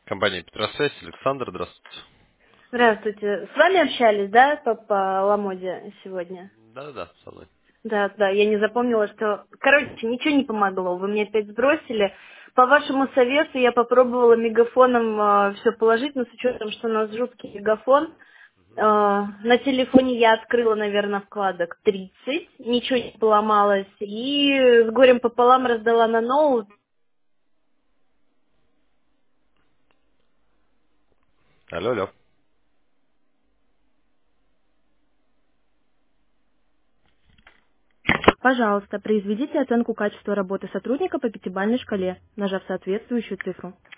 Компания Петросвязь, Александр, здравствуйте. Здравствуйте. С вами общались, да, по Ламоде сегодня? Да-да-да, со мной. Да, да, я не запомнила, что... Короче, ничего не помогло, вы меня опять сбросили. По вашему совету я попробовала мегафоном все положить, но с учетом, что у нас жуткий мегафон, на телефоне я открыла, наверное, вкладок 30, ничего не поломалось, и с горем пополам раздала на ноут. Алло, алло. Пожалуйста, произведите оценку качества работы сотрудника по пятибалльной шкале, нажав соответствующую цифру.